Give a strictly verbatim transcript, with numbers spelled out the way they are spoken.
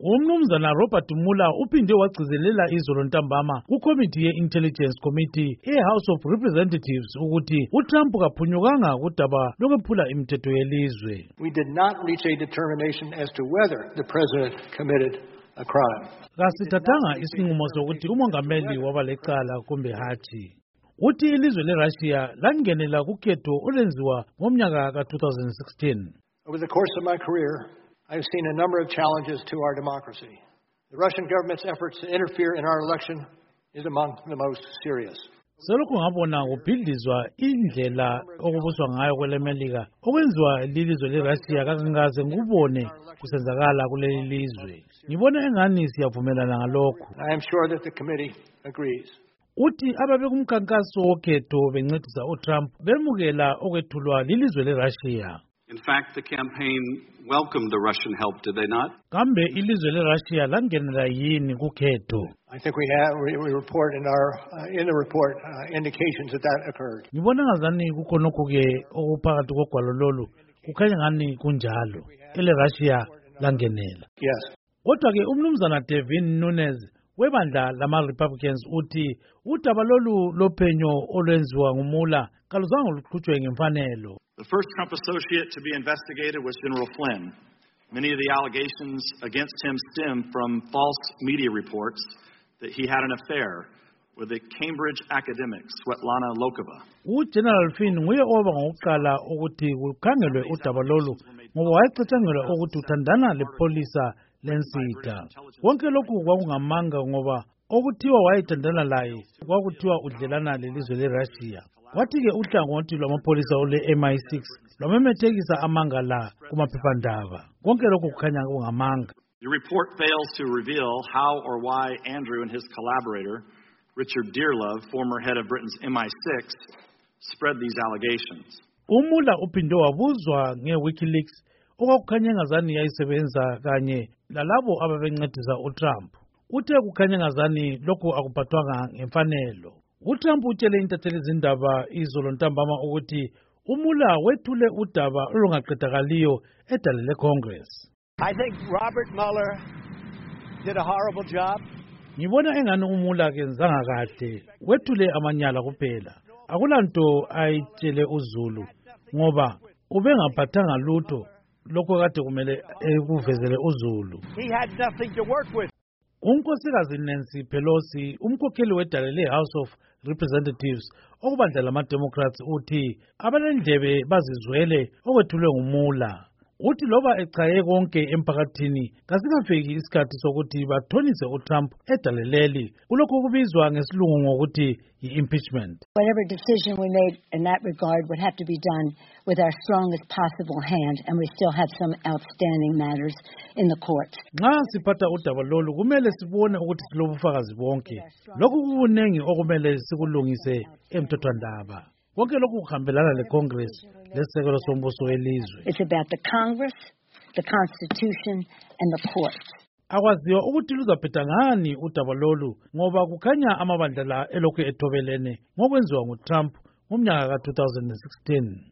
Umnumzana Robert Mueller uphinde wagcizelela izolo ntambama kuCommittee ye-Intelligence Committee e-House of Representatives ukuthi uTrump kaphunyukanga kudaba lokwephula imithetho yelizwe. We did not reach a determination as to whether the president committed a crime. Kasithathanga isinqumo sokuthi umongameli wabalecala kumbe hathi. Uthi ilizwe leRussia langenela kukhetho olwenziwa ngomnyaka ka two thousand sixteen. Over the course of my career, I have seen a number of challenges to our democracy. The Russian government's efforts to interfere in our election is among the most serious. Selokhu ngabona kubhidlizwa indlela okubuswa ngayo kwelemelika okwenziwa lilizwe leRussia kakangaze ngubone kusenzakala kuleli lizwe. Ngibona engani siyavumelana ngalokho. I am sure that the committee agrees. Uthi ababe kumkhankaso wokhetho bencedisa uTrump bemukela okwethulwa lilizwe leRussia. In fact, the campaign welcomed the Russian help, did they not? Kambe ilizwe leRussia langenela yini kukhetho? I think we have we, we report in our uh, in the report uh, indications that that occurred. Ngibona ngazani kukhonokho ke okuphakathi kogwalo lolu kukhanya ngani kunjalo. EleRussia langenela. Yes. Kodwa ke umnumzana Devin Nunes webandla lama Republicans uthi udaba lolu lophenyo olwenziwa ngumula kaluzange luqhutshwe ngemfanelo. The first Trump associate to be investigated was General Flynn. Many of the allegations against him stem from false media reports that he had an affair with a Cambridge academic, Svetlana Lokova. uGeneral Flynn nguye oba ngokuqala ukuthi kukhangelwe udaba lolu ngoba wayecatshangela ukuthi uthandana lepholisa lensitha. Konke lokhu kwakungamanga ngoba okuthiwa wayethandana laye kwakuthiwa udlelana lelizwe leRussia. Wathi-ke uhlangothi lwamapholisa ole M I six lwamemethekisa amanga la kumaphephandaba. Konke lokhu kukhanya kungamanga. The report fails to reveal how or why Andrew and his collaborator, Richard Dearlove, former head of Britain's M I six, spread these allegations. Umula uphinde wabuzwa ngeWikileaks okwakukhanya ngazani yayisebenza kanye lalabo ababencedisa uTrump. Uthe kukhanya ngazani lokhu akuphathwanga ngemfanelo. uTrump utshele intatheli zindaba izolo ntambama ukuthi umula wethule udaba olungaqedakaliyo edale leCongress. I think Robert Mueller did a horrible job. Ngibona engani umula kenzanga kahle wethule amanyala kuphela. Akulanto ayitshele uZulu ngoba ubengaphathanga lutho lokho kade kumele ekuvezele uZulu. He had nothing to work with. Unkosikazi Nancy Pelosi, umkhokheli wedale le-House of Representatives, okubandla lama-Democrats uthi abalendlebe bazizwele okwethulwe ngumula. Uthi loba echaye konke emphakathini kasingafiki isikhathi sokuthi bathonise uTrump edale leli kulokho kubizwa ngesilungu ngokuthi yi-impeachment. Whatever decision we made in that regard would have to be done with our strongest possible hand, and we still have some outstanding matters in the courts. Nxa siphatha udaba lolu kumele sibone ukuthi silobufakazi bonke. Lokhu kukunengi okumele sikulungise emthethwandaba. Konke lokhu kuhambelana leCongress lesekelo sombuso welizwe. It's about the Congress, the Constitution, and the courts. Akwaziwa ukuthi luzaphetha ngani udaba lolu ngoba kukhanya amabandla la elokhu ethobelene ngokwenziwa nguTrump ngomnyaka ka two thousand sixteen.